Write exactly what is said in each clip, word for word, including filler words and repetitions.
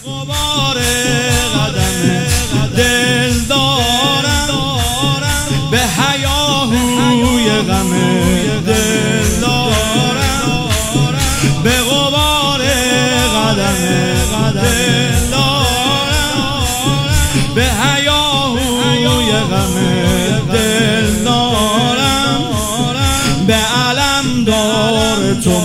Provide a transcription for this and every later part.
غبار قدم دل دارم، به هیاهوی غم دل دارم، به غبار قدم دل دارم، به هیاهوی غم دل دارم، به علم دار تو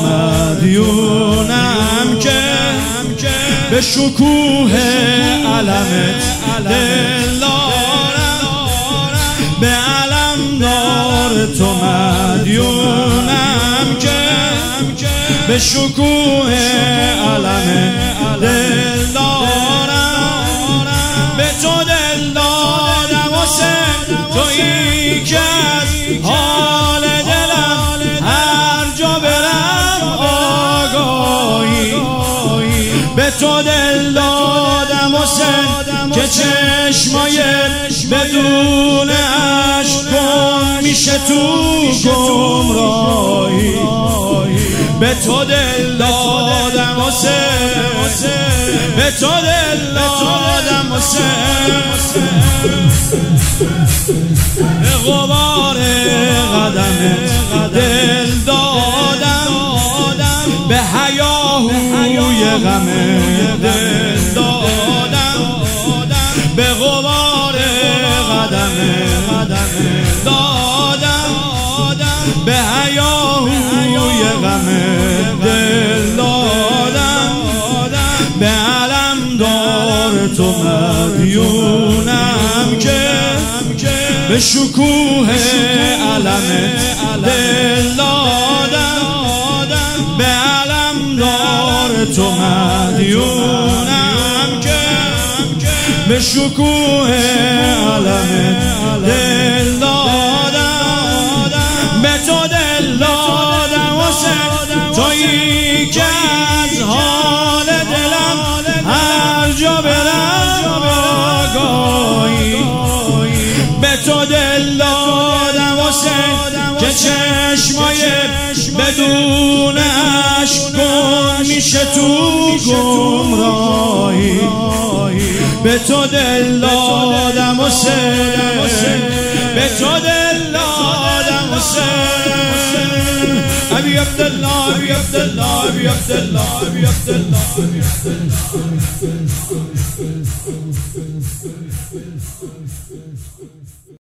مدیونم که به شکوه علمت دل دارم، به علم دار تو مدیونم که به شکوه علمت دل دارم، به تو دل دادم حسین، تویی که از حال دلم هر جا برم آگاهی، به تو دل دادم حسین که چشمای بدون عشق گم میشه تو گمراهی، به تو دل دادم حسین، به تو دل دادم حسین، به غبار قدمت دل دادم، به هیاهوی غم دل دادم، به غبار قدم دادم، به هیاهوی غم دل دادم، به علم دار تو مدیونم که به شکوه علمت دل دادم، به علم دار تو مدیونم که به شکوه علمت دل دادم، به تو دل دادم حسین، تویی که از حال دلم هر جا برم آگاهی، به تو دل دادم حسین که چشمای بدون عشق گم میشه تو گمراهی، به تو دل دادم حسین، به تو دل دادم حسین، ابی عبدالله ابی عبدالله ابی عبدالله ابی عبدالله ابی عبدالله.